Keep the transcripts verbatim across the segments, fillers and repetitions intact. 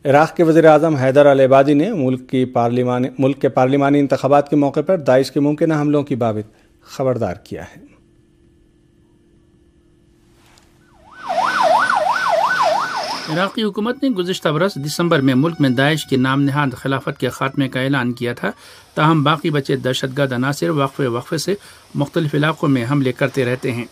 عراق کے وزیر اعظم حیدر العبادی نے ملک کی پارلیمانی ملک کے پارلیمانی انتخابات کے موقع پر داعش کے ممکنہ حملوں کی بابت خبردار کیا ہے۔ عراقی حکومت نے گزشتہ برس دسمبر میں ملک میں داعش کے نام نہاد خلافت کے خاتمے کا اعلان کیا تھا، تاہم باقی بچے دہشت گرد عناصر وقفے وقفے سے مختلف علاقوں میں حملے کرتے رہتے ہیں۔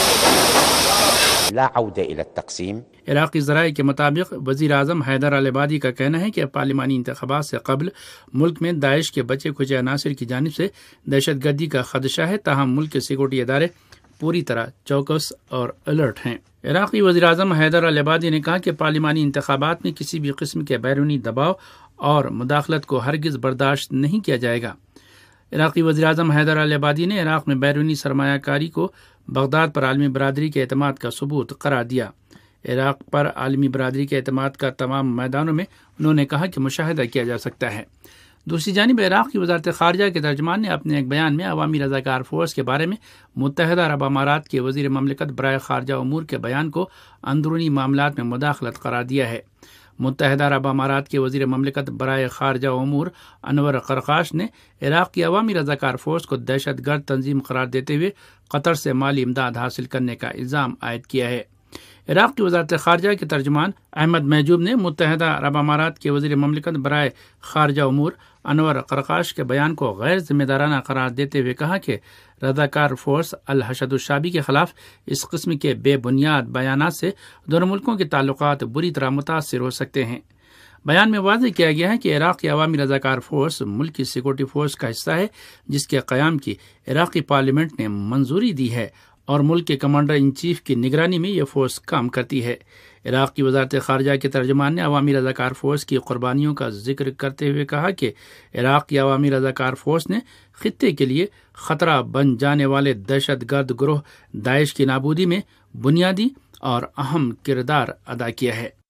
لا عودة إلى التقسيم۔ عراقی ذرائع کے مطابق وزیر اعظم حیدر العبادی کا کہنا ہے کہ پارلیمانی انتخابات سے قبل ملک میں داعش کے بچے کچے عناصر کی جانب سے دہشت گردی کا خدشہ ہے، تاہم ملک کے سیکورٹی ادارے پوری طرح چوکس اور الرٹ ہیں۔ عراقی وزیر اعظم حیدر العبادی نے کہا کہ پارلیمانی انتخابات میں کسی بھی قسم کے بیرونی دباؤ اور مداخلت کو ہرگز برداشت نہیں کیا جائے گا۔ عراقی وزیر اعظم حیدر العبادی نے عراق میں بیرونی سرمایہ کاری کو بغداد پر عالمی برادری کے اعتماد کا ثبوت قرار دیا۔ عراق پر عالمی برادری کے اعتماد کا تمام میدانوں میں انہوں نے کہا کہ مشاہدہ کیا جا سکتا ہے۔ دوسری جانب عراق کی وزارت خارجہ کے ترجمان نے اپنے ایک بیان میں عوامی رضاکار فورس کے بارے میں متحدہ عرب امارات کے وزیر مملکت برائے خارجہ امور کے بیان کو اندرونی معاملات میں مداخلت قرار دیا ہے۔ متحدہ عرب امارات کے وزیر مملکت برائے خارجہ امور انور قرقاش نے عراق کی عوامی رضاکار فورس کو دہشت گرد تنظیم قرار دیتے ہوئے قطر سے مالی امداد حاصل کرنے کا الزام عائد کیا ہے۔ عراق کی وزارت خارجہ کے ترجمان احمد محجوب نے متحدہ عرب امارات کے وزیر مملکت برائے خارجہ امور انور قرقاش کے بیان کو غیر ذمہ دارانہ قرار دیتے ہوئے کہا کہ رضاکار فورس الحشد الشعبی کے خلاف اس قسم کے بے بنیاد بیانات سے دونوں ملکوں کے تعلقات بری طرح متاثر ہو سکتے ہیں۔ بیان میں واضح کیا گیا ہے کہ عراق کی عوامی رضاکار فورس ملک کی سیکورٹی فورس کا حصہ ہے، جس کے قیام کی عراقی پارلیمنٹ نے منظوری دی ہے اور ملک کے کمانڈر ان چیف کی نگرانی میں یہ فورس کام کرتی ہے۔ عراق کی وزارت خارجہ کے ترجمان نے عوامی رضاکار فورس کی قربانیوں کا ذکر کرتے ہوئے کہا کہ عراق کی عوامی رضاکار فورس نے خطے کے لیے خطرہ بن جانے والے دہشت گرد گروہ داعش کی نابودی میں بنیادی اور اہم کردار ادا کیا ہے۔